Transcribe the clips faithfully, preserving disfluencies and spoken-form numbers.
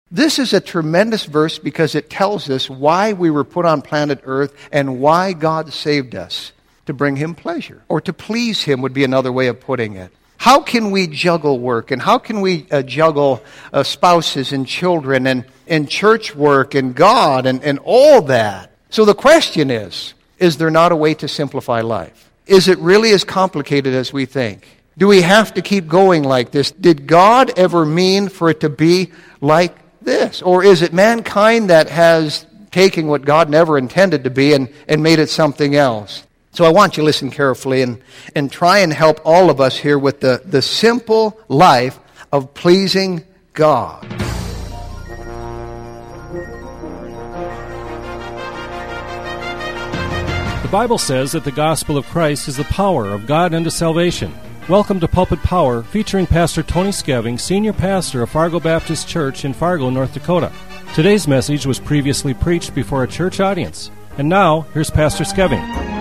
This is a tremendous verse because it tells us why we were put on planet Earth and why God saved us. To bring Him pleasure, or to please Him would be another way of putting it. How can we juggle work, and how can we uh, juggle uh, spouses and children and, and church work and God and, and all that? So the question is, is there not a way to simplify life? Is it really as complicated as we think? Do we have to keep going like this? Did God ever mean for it to be like this? Or is it mankind that has taken what God never intended to be and, and made it something else? So I want you to listen carefully and, and try and help all of us here with the, the simple life of pleasing God. The Bible says that the gospel of Christ is the power of God unto salvation. Welcome to Pulpit Power, featuring Pastor Tony Skeving, Senior Pastor of Fargo Baptist Church in Fargo, North Dakota. Today's message was previously preached before a church audience. And now, here's Pastor Skeving.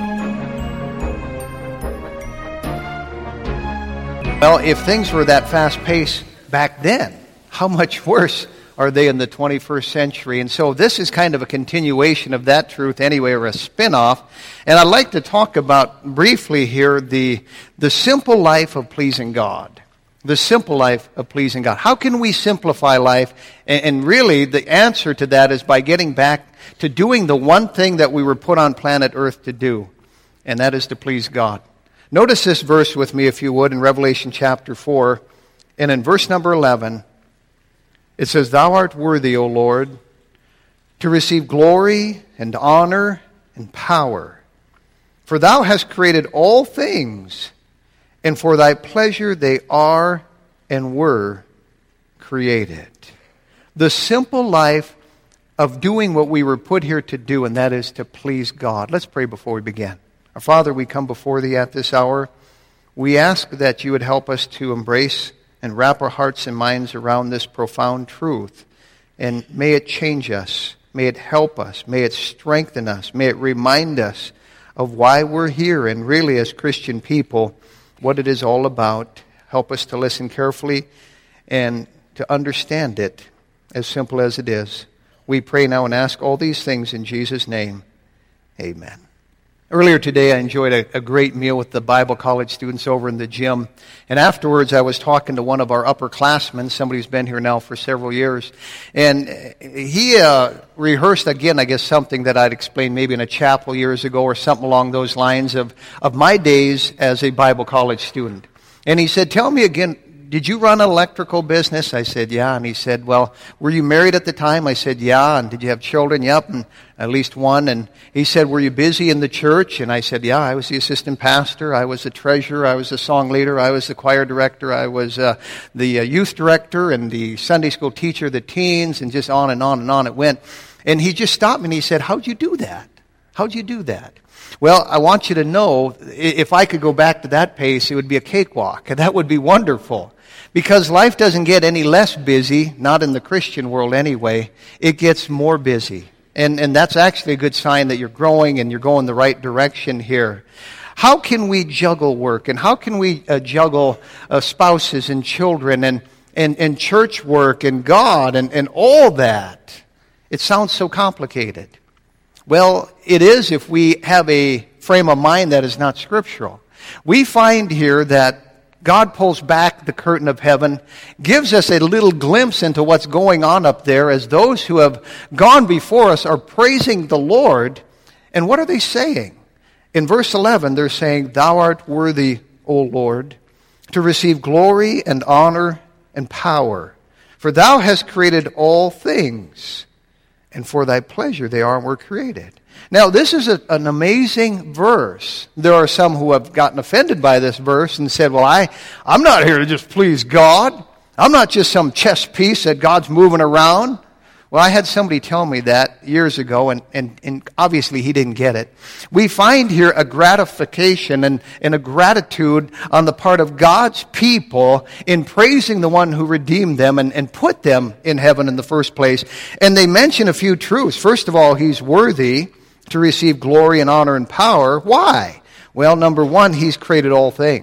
Well, if things were that fast-paced back then, how much worse are they in the twenty-first century? And so this is kind of a continuation of that truth anyway, or a spin-off. And I'd like to talk about briefly here the, the simple life of pleasing God. The simple life of pleasing God. How can we simplify life? And, and really the answer to that is by getting back to doing the one thing that we were put on planet Earth to do, and that is to please God. Notice this verse with me, if you would, in Revelation chapter four. And in verse number eleven, it says, Thou art worthy, O Lord, to receive glory and honor and power. For Thou hast created all things, and for Thy pleasure they are and were created. The simple life of doing what we were put here to do, and that is to please God. Let's pray before we begin. Our Father, we come before Thee at this hour. We ask that You would help us to embrace and wrap our hearts and minds around this profound truth. And may it change us. May it help us. May it strengthen us. May it remind us of why we're here and really as Christian people, what it is all about. Help us to listen carefully and to understand it as simple as it is. We pray now and ask all these things in Jesus' name. Amen. Earlier today, I enjoyed a, a great meal with the Bible college students over in the gym. And afterwards, I was talking to one of our upperclassmen, somebody who's been here now for several years. And he uh, rehearsed again, I guess, something that I'd explained maybe in a chapel years ago or something along those lines of, of my days as a Bible college student. And he said, tell me again, did you run an electrical business? I said, yeah. And he said, well, were you married at the time? I said, yeah. And did you have children? Yep, and at least one. And he said, were you busy in the church? And I said, yeah, I was the assistant pastor. I was the treasurer. I was the song leader. I was the choir director. I was uh, the uh, youth director and the Sunday school teacher, the teens, and just on and on and on it went. And he just stopped me and he said, how'd you do that? How'd you do that? Well, I want you to know, if I could go back to that pace, it would be a cakewalk. And that would be wonderful. Because life doesn't get any less busy, not in the Christian world anyway. It gets more busy. And, and that's actually a good sign that you're growing and you're going the right direction here. How can we juggle work? And how can we uh, juggle uh, spouses and children and, and, and church work and God and, and all that? It sounds so complicated. Well, it is if we have a frame of mind that is not scriptural. We find here that God pulls back the curtain of heaven, gives us a little glimpse into what's going on up there as those who have gone before us are praising the Lord. And what are they saying? In verse eleven, they're saying, Thou art worthy, O Lord, to receive glory and honor and power. For Thou hast created all things, and for Thy pleasure they are and were created. Now, this is a, an amazing verse. There are some who have gotten offended by this verse and said, well, I, I'm not here to just please God. I'm not just some chess piece that God's moving around. Well, I had somebody tell me that years ago, and, and, and obviously he didn't get it. We find here a gratification and, and a gratitude on the part of God's people in praising the one who redeemed them and, and put them in heaven in the first place. And they mention a few truths. First of all, He's worthy to receive glory and honor and power. Why? Well, number one, He's created all things.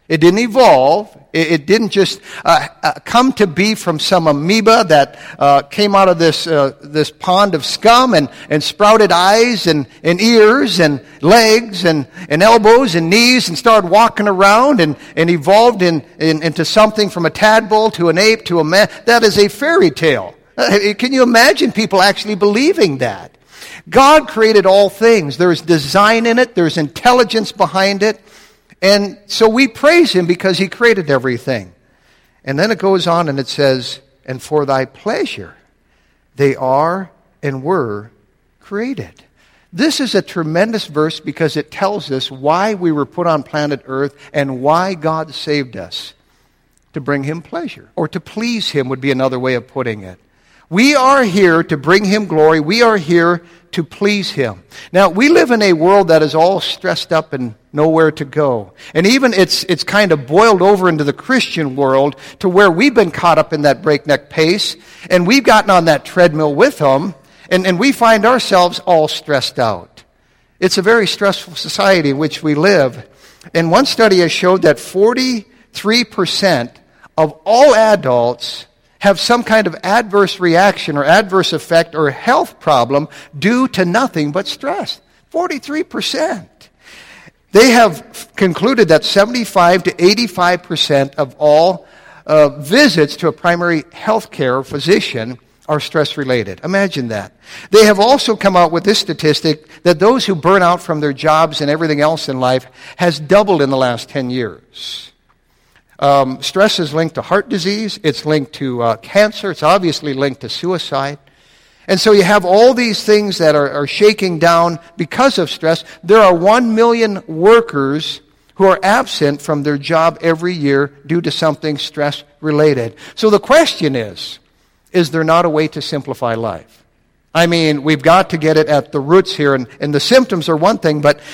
It didn't evolve. It, it didn't just uh, uh, come to be from some amoeba that uh, came out of this uh, this pond of scum and, and sprouted eyes and, and ears and legs and, and elbows and knees and started walking around and, and evolved in, in, into something from a tadpole to an ape to a man. That is a fairy tale. Uh, can you imagine people actually believing that? God created all things. There's design in it. There's intelligence behind it. And so we praise Him because He created everything. And then it goes on and it says, and for thy pleasure they are and were created. This is a tremendous verse because it tells us why we were put on planet Earth and why God saved us. To bring Him pleasure, or to please Him would be another way of putting it. We are here to bring Him glory. We are here to please Him. Now, we live in a world that is all stressed up and nowhere to go. And even it's it's kind of boiled over into the Christian world to where we've been caught up in that breakneck pace, and we've gotten on that treadmill with them, and, and we find ourselves all stressed out. It's a very stressful society in which we live. And one study has showed that forty-three percent of all adults have some kind of adverse reaction or adverse effect or health problem due to nothing but stress. forty-three percent. They have concluded that seventy-five to eighty-five percent of all uh, visits to a primary health care physician are stress-related. Imagine that. They have also come out with this statistic that those who burn out from their jobs and everything else in life has doubled in the last ten years. Um, stress is linked to heart disease. It's linked to uh, cancer. It's obviously linked to suicide. And so you have all these things that are, are shaking down because of stress. There are one million workers who are absent from their job every year due to something stress-related. So the question is, is there not a way to simplify life? I mean, we've got to get it at the roots here, and, and the symptoms are one thing, but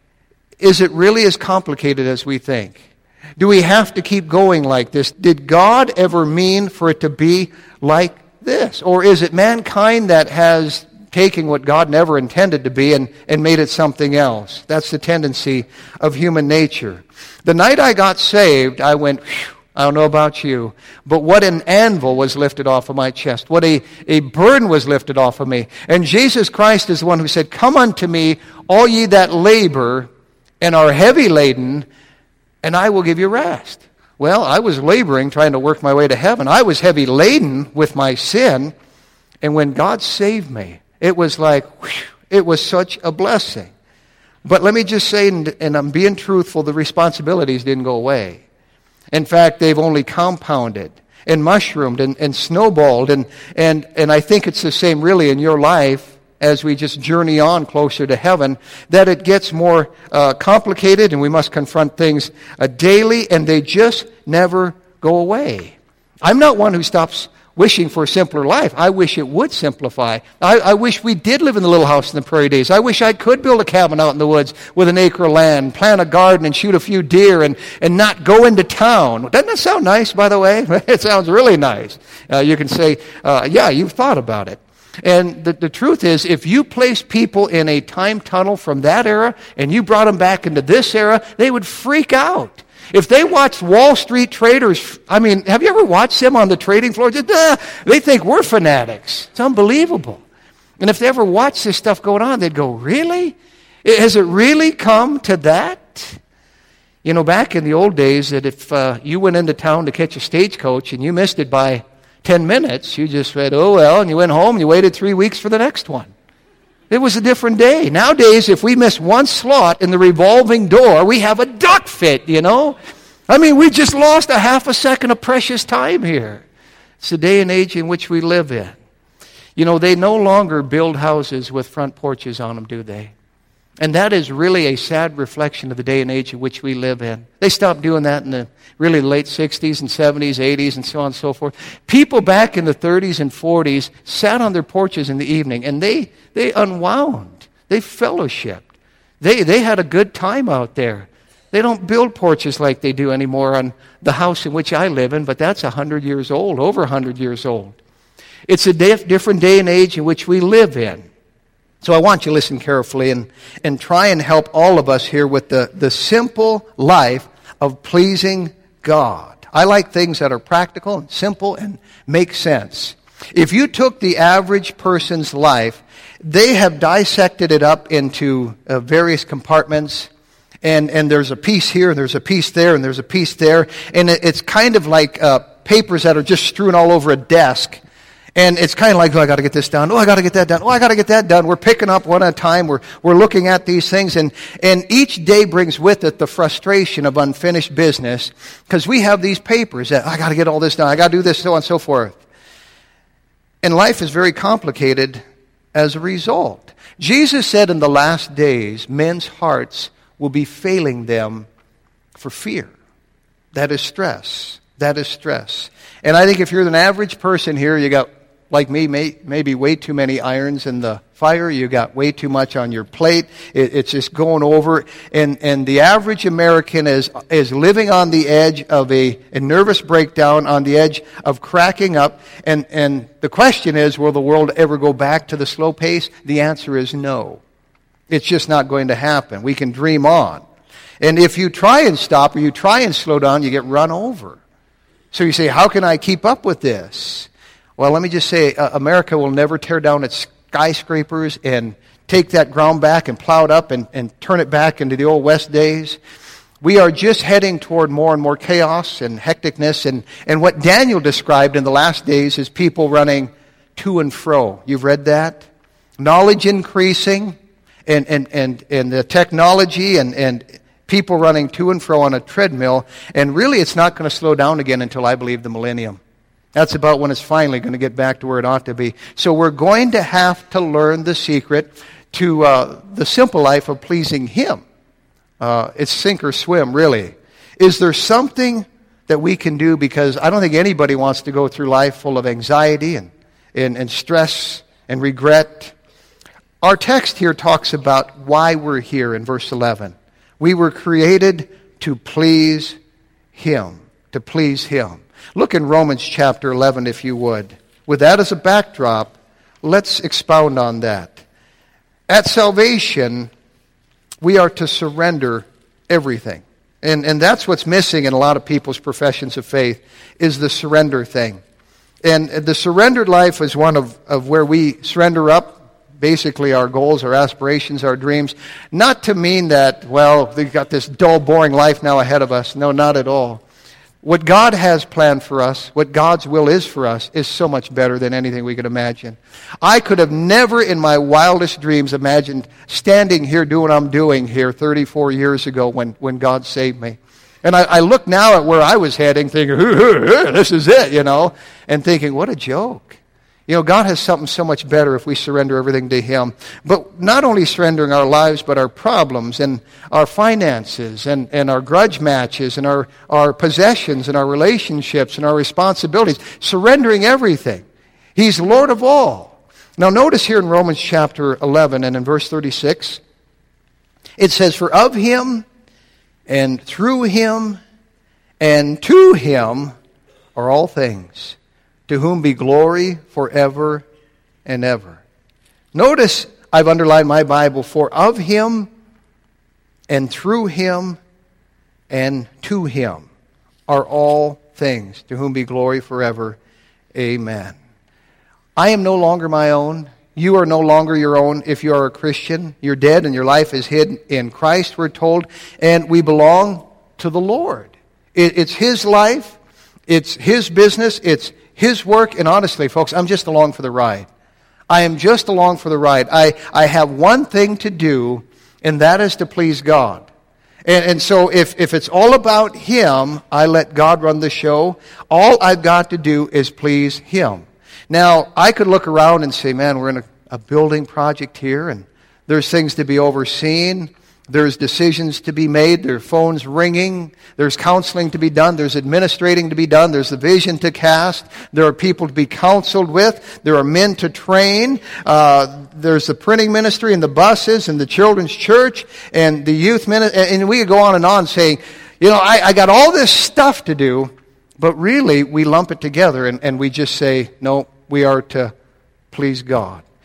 is it really as complicated as we think? Do we have to keep going like this? Did God ever mean for it to be like this? Or is it mankind that has taken what God never intended to be and, and made it something else? That's the tendency of human nature. The night I got saved, I went, whew, I don't know about you, but what an anvil was lifted off of my chest. What a, a burden was lifted off of me. And Jesus Christ is the one who said, "Come unto me, all ye that labor and are heavy laden, and I will give you rest." Well, I was laboring, trying to work my way to heaven. I was heavy laden with my sin. And when God saved me, it was like, whew, it was such a blessing. But let me just say, and, and I'm being truthful, the responsibilities didn't go away. In fact, they've only compounded and mushroomed and, and snowballed. And, and, and I think it's the same really in your life. As we just journey on closer to heaven, that it gets more uh, complicated and we must confront things uh, daily, and they just never go away. I'm not one who stops wishing for a simpler life. I wish it would simplify. I, I wish we did live in the little house in the prairie days. I wish I could build a cabin out in the woods with an acre of land, plant a garden and shoot a few deer and, and not go into town. Doesn't that sound nice, by the way? It sounds really nice. Uh, you can say, uh, yeah, you've thought about it. And the, the truth is, if you place people in a time tunnel from that era and you brought them back into this era, they would freak out. If they watched Wall Street traders, I mean, have you ever watched them on the trading floor? Just, uh, they think we're fanatics. It's unbelievable. And if they ever watch this stuff going on, they'd go, really? Has it really come to that? You know, back in the old days, that if uh, you went into town to catch a stagecoach and you missed it by ten minutes, you just said, oh, well, and you went home and you waited three weeks for the next one. It was a different day. Nowadays, if we miss one slot in the revolving door, we have a duck fit, you know? I mean, we just lost a half a second of precious time here. It's the day and age in which we live in. You know, they no longer build houses with front porches on them, do they? And that is really a sad reflection of the day and age in which we live in. They stopped doing that in the really late sixties and seventies, eighties, and so on and so forth. People back in the thirties and forties sat on their porches in the evening, and they, they unwound. They fellowshipped. They, they had a good time out there. They don't build porches like they do anymore on the house in which I live in, but that's one hundred years old, over one hundred years old. It's a diff- different day and age in which we live in. So I want you to listen carefully and, and try and help all of us here with the, the simple life of pleasing God. I like things that are practical and simple and make sense. If you took the average person's life, they have dissected it up into uh, various compartments, and, and there's a piece here, and there's a piece there, and there's a piece there, and it, it's kind of like uh, papers that are just strewn all over a desk. And it's kind of like, oh, I got to get this done. Oh, I got to get that done. Oh, I got to get that done. We're picking up one at a time. We're we're looking at these things, and and each day brings with it the frustration of unfinished business, because we have these papers that, oh, I got to get all this done. I got to do this, so on and so forth. And life is very complicated as a result. Jesus said in the last days, men's hearts will be failing them for fear. That is stress. That is stress. And I think if you're an average person here, you got, like me, may, maybe way too many irons in the fire. You got way too much on your plate. It, it's just going over. And, and the average American is, is living on the edge of a, a nervous breakdown, on the edge of cracking up. And, and the question is, will the world ever go back to the slow pace? The answer is no. It's just not going to happen. We can dream on. And if you try and stop or you try and slow down, you get run over. So you say, how can I keep up with this? Well, let me just say, uh, America will never tear down its skyscrapers and take that ground back and plow it up and, and turn it back into the old West days. We are just heading toward more and more chaos and hecticness. And, and what Daniel described in the last days is people running to and fro. You've read that? Knowledge increasing and, and, and, and the technology and, and people running to and fro on a treadmill. And really it's not going to slow down again until, I believe, the millennium. That's about when it's finally going to get back to where it ought to be. So we're going to have to learn the secret to uh, the simple life of pleasing Him. Uh, it's sink or swim, really. Is there something that we can do? Because I don't think anybody wants to go through life full of anxiety and, and, and stress and regret. Our text here talks about why we're here in verse eleven. We were created to please Him, to please Him. Look in Romans chapter eleven, if you would. With that as a backdrop, let's expound on that. At salvation, we are to surrender everything. And, and that's what's missing in a lot of people's professions of faith, is the surrender thing. And the surrendered life is one of, of where we surrender up basically our goals, our aspirations, our dreams. Not to mean that, well, we've got this dull, boring life now ahead of us. No, not at all. What God has planned for us, what God's will is for us, is so much better than anything we could imagine. I could have never in my wildest dreams imagined standing here doing what I'm doing here thirty-four years ago when, when God saved me. And I, I look now at where I was heading thinking, this is it, you know, and thinking, what a joke. You know, God has something so much better if we surrender everything to Him. But not only surrendering our lives, but our problems and our finances and, and our grudge matches and our, our possessions and our relationships and our responsibilities. Surrendering everything. He's Lord of all. Now notice here in Romans chapter eleven and in verse thirty-six, it says, for of Him and through Him and to Him are all things, to whom be glory forever and ever. Notice I've underlined my Bible, for of Him and through Him and to Him are all things, to whom be glory forever. Amen. I am no longer my own. You are no longer your own if you are a Christian. You're dead and your life is hid in Christ, we're told, and we belong to the Lord. It, it's His life. It's His business. It's His work. And honestly, folks, I'm just along for the ride. I am just along for the ride. I, I have one thing to do, and that is to please God. And, and so if, if it's all about Him, I let God run the show. All I've got to do is please Him. Now, I could look around and say, man, we're in a, a building project here, and there's things to be overseen. There's decisions to be made. There are phones ringing. There's counseling to be done. There's administrating to be done. There's the vision to cast. There are people to be counseled with. There are men to train. Uh, there's the printing ministry and the buses and the children's church and the youth ministry. And we could go on and on saying, you know, I, I got all this stuff to do, but really we lump it together and, and we just say, no, we are to please God.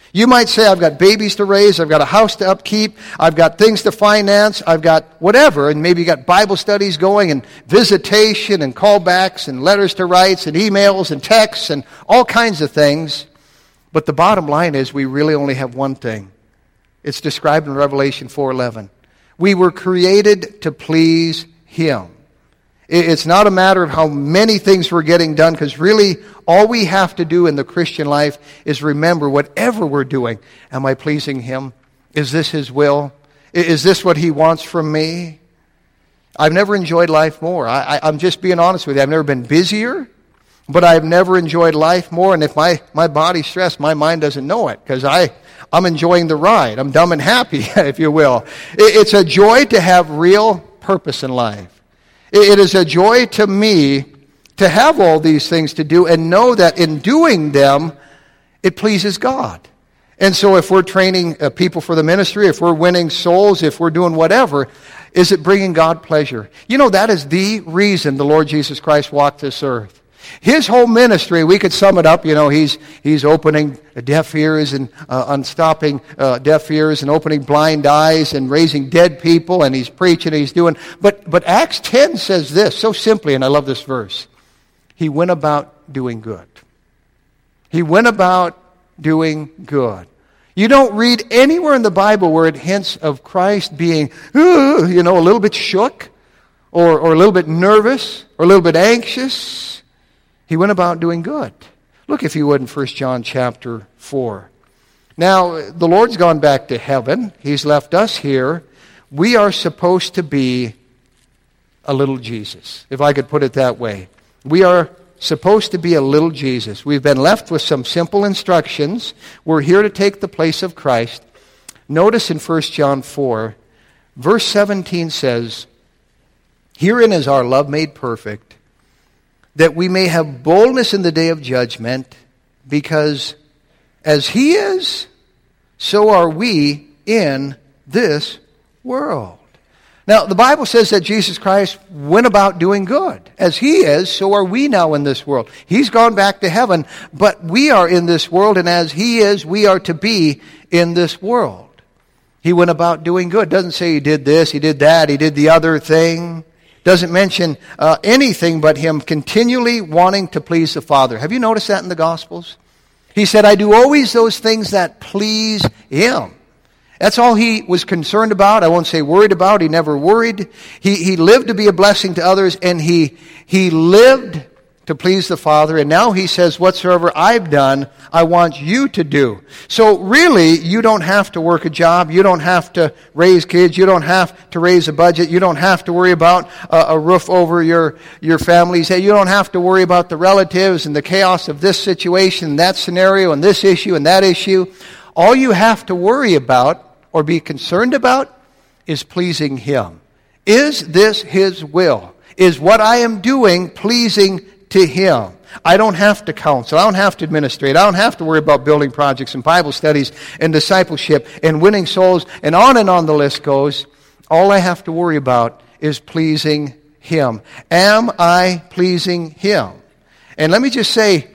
You might say, I've got babies to raise, I've got a house to upkeep, I've got things to finance, I've got whatever, and maybe you got Bible studies going, and visitation, and callbacks, and letters to write, and emails, and texts, and all kinds of things. But the bottom line is we really only have one thing. It's described in Revelation four eleven. We were created to please Him. It's not a matter of how many things we're getting done, because really all we have to do in the Christian life is remember, whatever we're doing, am I pleasing Him? Is this His will? Is this what He wants from me? I've never enjoyed life more. I, I, I'm just being honest with you. I've never been busier, but I've never enjoyed life more. And if my, my body's stressed, my mind doesn't know it, because I, I'm enjoying the ride. I'm dumb and happy, if you will. It, it's a joy to have real purpose in life. It is a joy to me to have all these things to do and know that in doing them, it pleases God. And so if we're training uh, people for the ministry, if we're winning souls, if we're doing whatever, is it bringing God pleasure? You know, that is the reason the Lord Jesus Christ walked this earth. His whole ministry, we could sum it up, you know, he's he's opening deaf ears and uh, unstopping uh, deaf ears and opening blind eyes and raising dead people, and he's preaching and he's doing. But, but Acts ten says this, so simply, and I love this verse. He went about doing good. He went about doing good. You don't read anywhere in the Bible where it hints of Christ being, uh, you know, a little bit shook or, or a little bit nervous or a little bit anxious. He went about doing good. Look, if you would, in First John chapter four. Now, the Lord's gone back to heaven. He's left us here. We are supposed to be a little Jesus, if I could put it that way. We are supposed to be a little Jesus. We've been left with some simple instructions. We're here to take the place of Christ. Notice in First John four, verse seventeen says, "Herein is our love made perfect, that we may have boldness in the day of judgment, because as He is, so are we in this world." Now, the Bible says that Jesus Christ went about doing good. As He is, so are we now in this world. He's gone back to heaven, but we are in this world, and as He is, we are to be in this world. He went about doing good. Doesn't say He did this, He did that, He did the other thing. Doesn't mention uh, anything but Him continually wanting to please the Father. Have you noticed that in the Gospels? He said, I do always those things that please Him. That's all He was concerned about. I won't say worried about. He never worried. He, he lived to be a blessing to others, and he, he lived to please the Father. And now He says, whatsoever I've done, I want you to do. So really, you don't have to work a job. You don't have to raise kids. You don't have to raise a budget. You don't have to worry about a, a roof over your, your family's head. You don't have to worry about the relatives and the chaos of this situation, that scenario, and this issue, and that issue. All you have to worry about or be concerned about is pleasing Him. Is this His will? Is what I am doing pleasing to Him? I don't have to counsel. I don't have to administrate. I don't have to worry about building projects and Bible studies and discipleship and winning souls, and on and on the list goes. All I have to worry about is pleasing Him. Am I pleasing Him? And let me just say,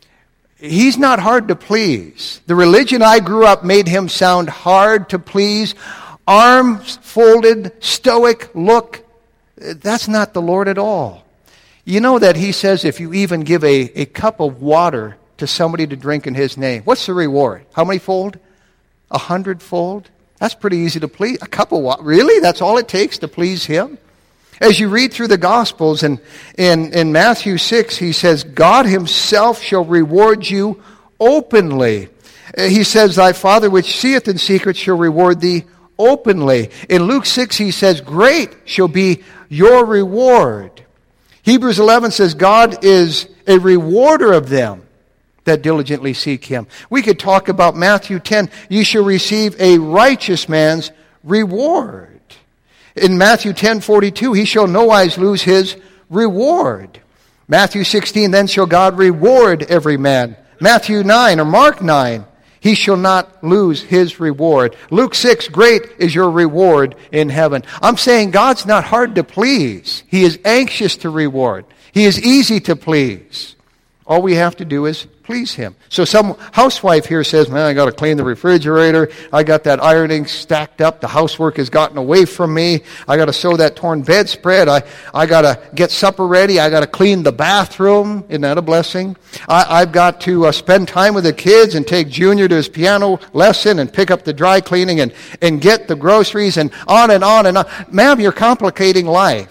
He's not hard to please. The religion I grew up made Him sound hard to please. Arms folded, stoic look. That's not the Lord at all. You know that He says if you even give a, a cup of water to somebody to drink in His name, what's the reward? How many fold? A hundredfold? That's pretty easy to please. A cup of water? Really? That's all it takes to please Him? As you read through the Gospels, and in, in Matthew six, He says, God Himself shall reward you openly. He says, thy Father which seeth in secret shall reward thee openly. In Luke six, He says, great shall be your reward. Hebrews eleven says, God is a rewarder of them that diligently seek Him. We could talk about Matthew ten, ye shall receive a righteous man's reward. In Matthew ten forty-two, he shall nowise lose his reward. Matthew sixteen, then shall God reward every man. Matthew nine or Mark nine, he shall not lose his reward. Luke six, great is your reward in heaven. I'm saying God's not hard to please. He is anxious to reward. He is easy to please. All we have to do is please Him. So some housewife here says, man, I got to clean the refrigerator. I got that ironing stacked up. The housework has gotten away from me. I got to sew that torn bedspread. I, I got to get supper ready. I got to clean the bathroom. Isn't that a blessing? I, I've got to uh, spend time with the kids and take Junior to his piano lesson and pick up the dry cleaning and, and get the groceries and on and on and on. Ma'am, you're complicating life.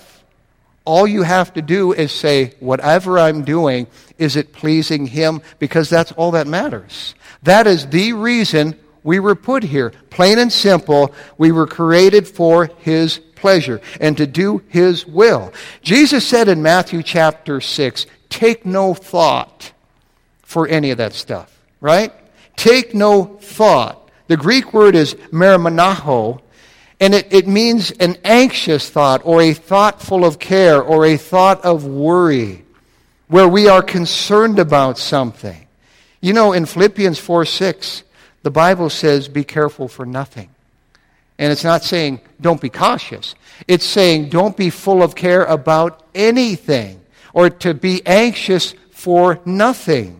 All you have to do is say, whatever I'm doing, is it pleasing Him? Because that's all that matters. That is the reason we were put here. Plain and simple, we were created for His pleasure and to do His will. Jesus said in Matthew chapter six, take no thought for any of that stuff, right? Take no thought. The Greek word is merimnaho, and it, it means an anxious thought or a thought full of care or a thought of worry where we are concerned about something. You know, in Philippians four six, the Bible says, be careful for nothing. And it's not saying don't be cautious. It's saying don't be full of care about anything or to be anxious for nothing.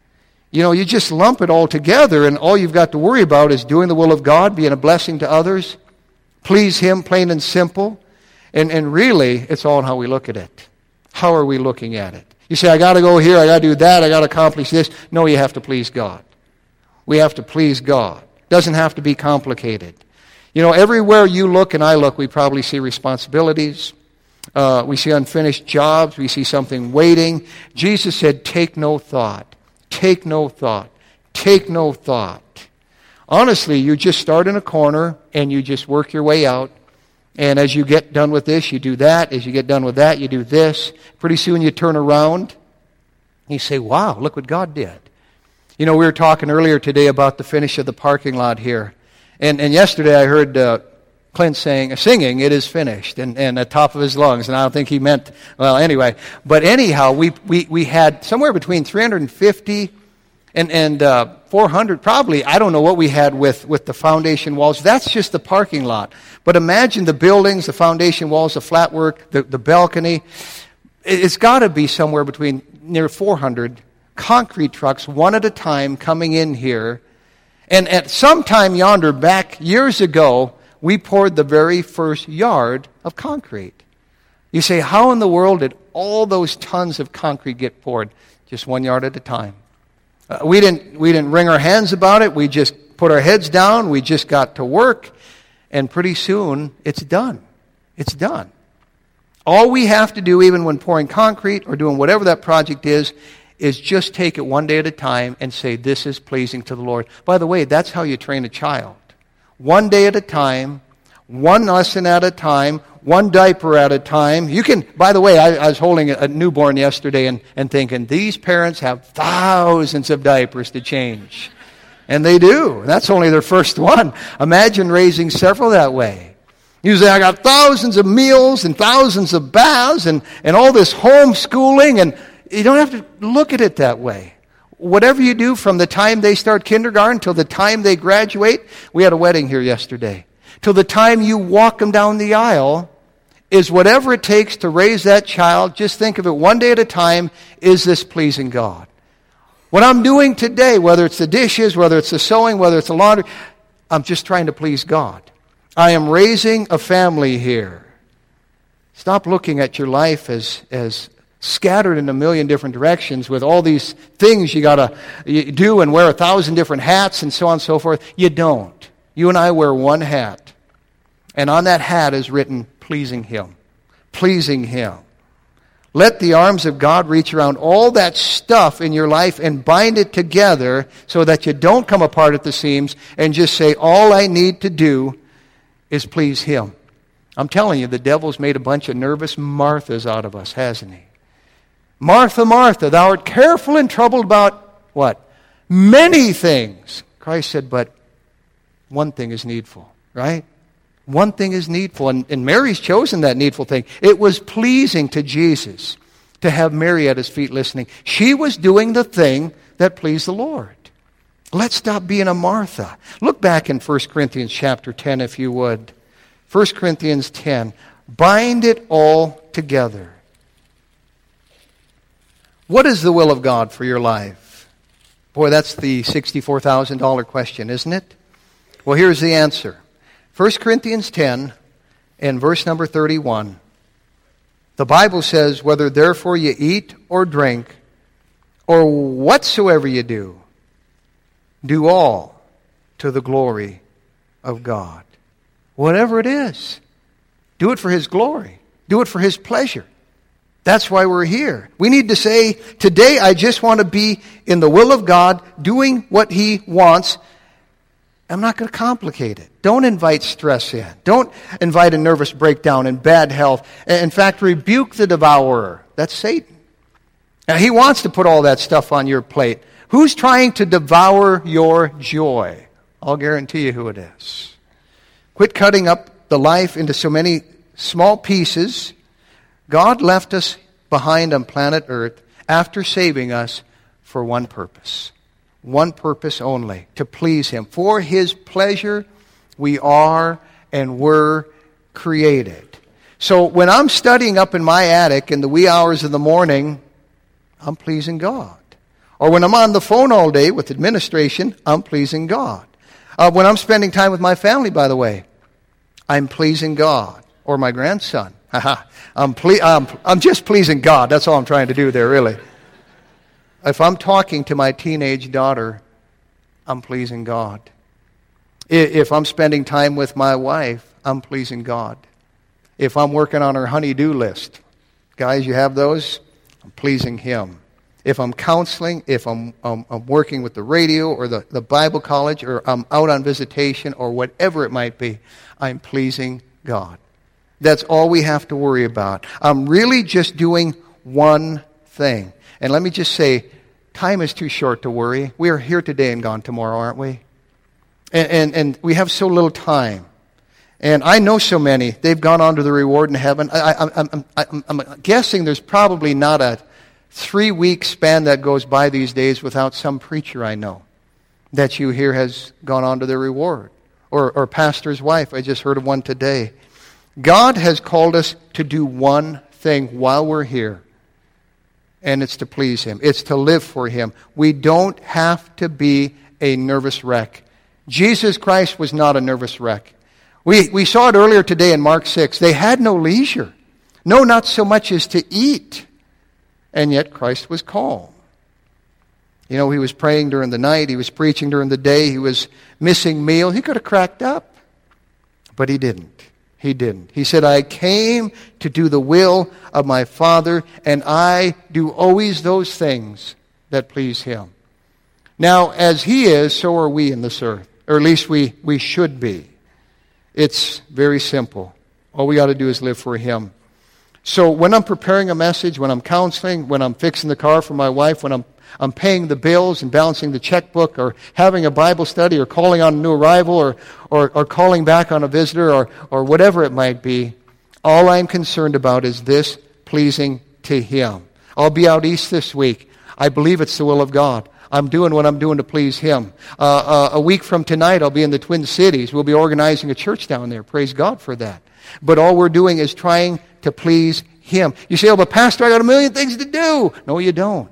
You know, you just lump it all together and all you've got to worry about is doing the will of God, being a blessing to others, please Him, plain and simple. And, and really, it's all in how we look at it. How are we looking at it? You say, I got to go here, I got to do that, I got to accomplish this. No, you have to please God. We have to please God. Doesn't have to be complicated. You know, everywhere you look and I look, we probably see responsibilities. Uh, we see unfinished jobs. We see something waiting. Jesus said, take no thought. Take no thought. Take no thought. Honestly, you just start in a corner and you just work your way out. And as you get done with this, you do that. As you get done with that, you do this. Pretty soon you turn around. And you say, wow, look what God did. You know, we were talking earlier today about the finish of the parking lot here. And, and yesterday I heard uh, Clint saying, singing, it is finished, and, and at the top of his lungs. And I don't think he meant, well, anyway. But anyhow, we, we, we had somewhere between three hundred fifty and, and uh, four hundred, probably, I don't know what we had with, with the foundation walls. That's just the parking lot. But imagine the buildings, the foundation walls, the flat work, the, the balcony. It's got to be somewhere between near four hundred concrete trucks, one at a time, coming in here. And at some time yonder, back years ago, we poured the very first yard of concrete. You say, how in the world did all those tons of concrete get poured? Just one yard at a time. Uh, we didn't we didn't wring our hands about it. We just put our heads down. We just got to work. And pretty soon, it's done. It's done. All we have to do, even when pouring concrete or doing whatever that project is, is just take it one day at a time and say, this is pleasing to the Lord. By the way, that's how you train a child. One day at a time, one lesson at a time, one diaper at a time. You can, by the way, I, I was holding a newborn yesterday and, and thinking, these parents have thousands of diapers to change. And they do. That's only their first one. Imagine raising several that way. You say, I got thousands of meals and thousands of baths and, and all this homeschooling, and you don't have to look at it that way. Whatever you do from the time they start kindergarten till the time they graduate, we had a wedding here yesterday, till the time you walk them down the aisle, is whatever it takes to raise that child. Just think of it one day at a time. Is this pleasing God? What I'm doing today, whether it's the dishes, whether it's the sewing, whether it's the laundry, I'm just trying to please God. I am raising a family here. Stop looking at your life as as scattered in a million different directions with all these things you got to do and wear a thousand different hats and so on and so forth. You don't. You and I wear one hat. And on that hat is written, pleasing Him. Pleasing Him. Let the arms of God reach around all that stuff in your life and bind it together so that you don't come apart at the seams and just say, all I need to do is please Him. I'm telling you, the devil's made a bunch of nervous Marthas out of us, hasn't he? Martha, Martha, thou art careful and troubled about what? Many things. Christ said, but one thing is needful, right? One thing is needful. And, and Mary's chosen that needful thing. It was pleasing to Jesus to have Mary at His feet listening. She was doing the thing that pleased the Lord. Let's stop being a Martha. Look back in First Corinthians chapter ten, if you would. First Corinthians ten. Bind it all together. What is the will of God for your life? Boy, that's the sixty-four thousand dollars question, isn't it? Well, here's the answer. First Corinthians ten and verse number thirty-one. The Bible says, whether therefore you eat or drink, or whatsoever you do, do all to the glory of God. Whatever it is, do it for His glory. Do it for His pleasure. That's why we're here. We need to say, today I just want to be in the will of God, doing what He wants. I'm not going to complicate it. Don't invite stress in. Don't invite a nervous breakdown and bad health. In fact, rebuke the devourer. That's Satan. Now, he wants to put all that stuff on your plate. Who's trying to devour your joy? I'll guarantee you who it is. Quit cutting up the life into so many small pieces. God left us behind on planet Earth after saving us for one purpose. One purpose only, to please Him. For His pleasure we are and were created. So when I'm studying up in my attic in the wee hours of the morning, I'm pleasing God. Or when I'm on the phone all day with administration, I'm pleasing God. Uh, when I'm spending time with my family, by the way, I'm pleasing God. Or my grandson. I'm, ple- I'm, I'm just pleasing God. That's all I'm trying to do there, really. If I'm talking to my teenage daughter, I'm pleasing God. If I'm spending time with my wife, I'm pleasing God. If I'm working on her honey-do list, guys, you have those? I'm pleasing Him. If I'm counseling, if I'm, um, I'm working with the radio or the, the Bible college, or I'm out on visitation or whatever it might be, I'm pleasing God. That's all we have to worry about. I'm really just doing one thing. And let me just say, time is too short to worry. We are here today and gone tomorrow, aren't we? And, and, and we have so little time. And I know so many. They've gone on to the reward in heaven. I, I, I'm, I'm, I'm guessing there's probably not a three-week span that goes by these days without some preacher I know that you hear has gone on to the reward. Or, or pastor's wife. I just heard of one today. God has called us to do one thing while we're here. And it's to please Him. It's to live for Him. We don't have to be a nervous wreck. Jesus Christ was not a nervous wreck. We, we saw it earlier today in Mark six. They had no leisure. No, not so much as to eat. And yet Christ was calm. You know, He was praying during the night. He was preaching during the day. He was missing meal. He could have cracked up. But He didn't. He didn't. He said, I came to do the will of my Father, and I do always those things that please Him. Now, as He is, so are we in this earth. Or at least we, we should be. It's very simple. All we got to do is live for Him. So when I'm preparing a message, when I'm counseling, when I'm fixing the car for my wife, when I'm I'm paying the bills and balancing the checkbook, or having a Bible study, or calling on a new arrival, or, or, or calling back on a visitor, or, or whatever it might be, all I'm concerned about is this, pleasing to Him. I'll be out east this week. I believe it's the will of God. I'm doing what I'm doing to please Him. Uh, uh, a week from tonight, I'll be in the Twin Cities. We'll be organizing a church down there. Praise God for that. But all we're doing is trying to please Him. You say, oh, but Pastor, I got a million things to do. No, you don't.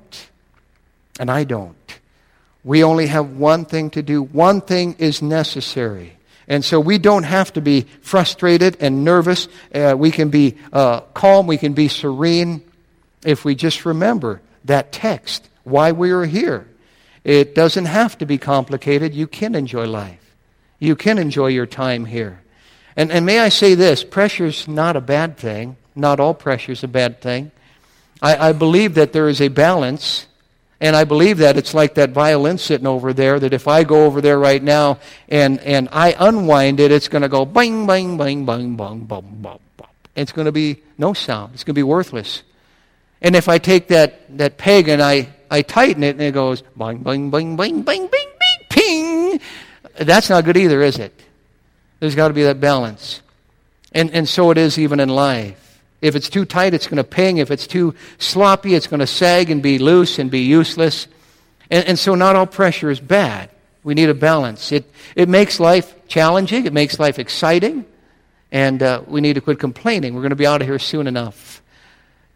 And I don't. We only have one thing to do. One thing is necessary. And so we don't have to be frustrated and nervous. Uh, we can be uh, calm. We can be serene if we just remember that text, why we are here. It doesn't have to be complicated. You can enjoy life. You can enjoy your time here. And, and may I say this, pressure's not a bad thing. Not all pressure's a bad thing. I, I believe that there is a balance. And I believe that it's like that violin sitting over there, that if I go over there right now and, and I unwind it, it's going to go bang, bang, bang, bang, bang, bang, bang, bang. It's going to be no sound. It's going to be worthless. And if I take that, that peg and I, I tighten it and it goes bang, bang, bang, bang, bang, bang, bang, ping, that's not good either, is it? There's got to be that balance. And, and so it is even in life. If it's too tight, it's going to ping. If it's too sloppy, it's going to sag and be loose and be useless. And, and so not all pressure is bad. We need a balance. It, it makes life challenging. It makes life exciting. And uh, we need to quit complaining. We're going to be out of here soon enough.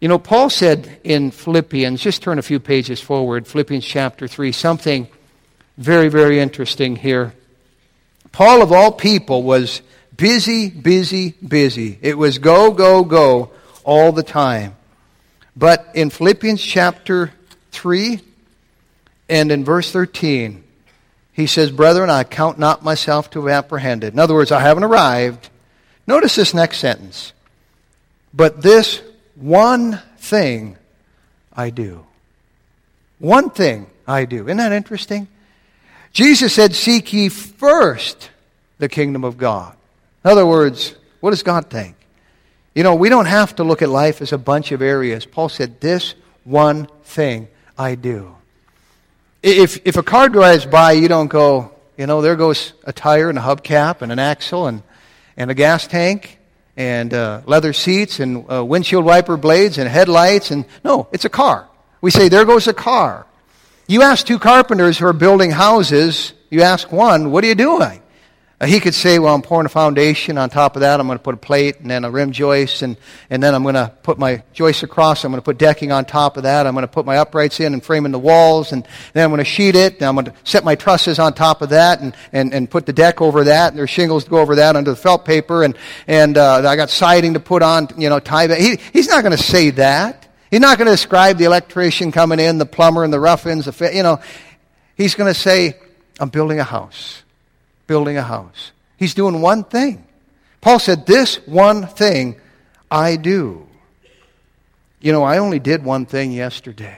You know, Paul said in Philippians, just turn a few pages forward, Philippians chapter three, something very, very interesting here. Paul, of all people, was busy, busy, busy. It was go, go, go all the time. But in Philippians chapter three and in verse thirteen, he says, "Brethren, I count not myself to have apprehended." In other words, I haven't arrived. Notice this next sentence. "But this one thing I do." One thing I do. Isn't that interesting? Jesus said, "Seek ye first the kingdom of God." In other words, what does God think? You know, we don't have to look at life as a bunch of areas. Paul said, "This one thing I do." If if a car drives by, you don't go, you know, there goes a tire and a hubcap and an axle and, and a gas tank and uh, leather seats and uh, windshield wiper blades and headlights. And no, it's a car. We say, there goes a car. You ask two carpenters who are building houses, you ask one, what are you doing? Uh, he could say, well, I'm pouring a foundation. On top of that, I'm going to put a plate and then a rim joist. And, and then I'm going to put my joist across. I'm going to put decking on top of that. I'm going to put my uprights in and frame in the walls. And then I'm going to sheet it. And I'm going to set my trusses on top of that and, and, and put the deck over that. And there's shingles to go over that under the felt paper. And, and uh, I got siding to put on, you know, tie that. He, he's not going to say that. He's not going to describe the electrician coming in, the plumber and the rough-ins. The, you know, he's going to say, I'm building a house. Building a house. He's doing one thing. Paul said, this one thing I do. You know, I only did one thing yesterday.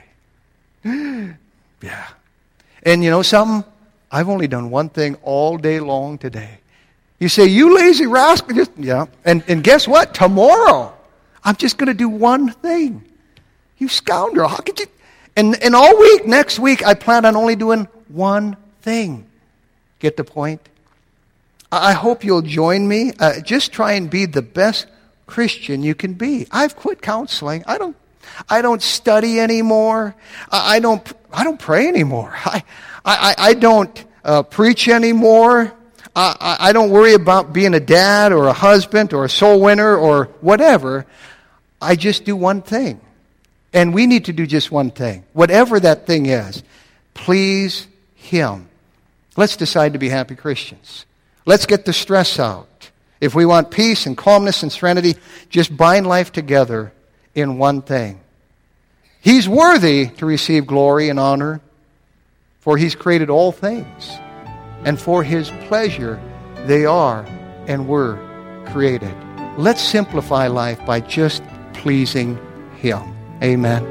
Yeah. And you know something? I've only done one thing all day long today. You say, you lazy rascal. Just, yeah. And, and guess what? Tomorrow, I'm just going to do one thing. You scoundrel. How could you? And, and all week, next week, I plan on only doing one thing. Get the point? I hope you'll join me. Uh, just try and be the best Christian you can be. I've quit counseling. I don't. I don't study anymore. I, I don't. I don't pray anymore. I. I. I don't uh, preach anymore. I, I. I don't worry about being a dad or a husband or a soul winner or whatever. I just do one thing, and we need to do just one thing, whatever that thing is. Please Him. Let's decide to be happy Christians. Let's get the stress out. If we want peace and calmness and serenity, just bind life together in one thing. He's worthy to receive glory and honor, for He's created all things, and for His pleasure they are and were created. Let's simplify life by just pleasing Him. Amen.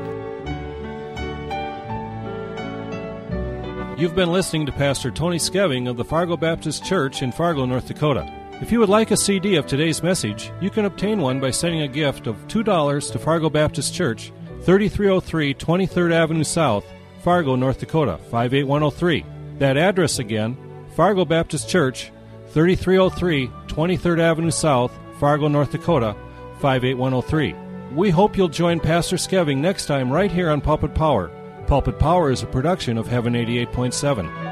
You've been listening to Pastor Tony Skeving of the Fargo Baptist Church in Fargo, North Dakota. If you would like a C D of today's message, you can obtain one by sending a gift of two dollars to Fargo Baptist Church, thirty-three oh three twenty-third Avenue South, Fargo, North Dakota, five eight one oh three. That address again, Fargo Baptist Church, thirty-three oh three twenty-third Avenue South, Fargo, North Dakota, five eight one oh three. We hope you'll join Pastor Skeving next time right here on Pulpit Power. Pulpit Power is a production of Heaven eighty-eight point seven.